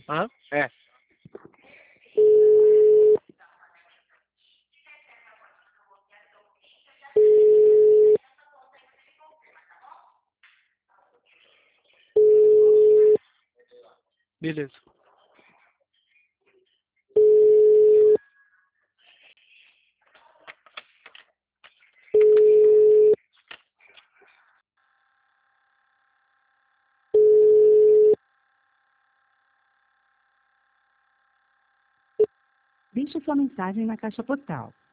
Hã? É. Beleza. Deixe sua mensagem na caixa postal.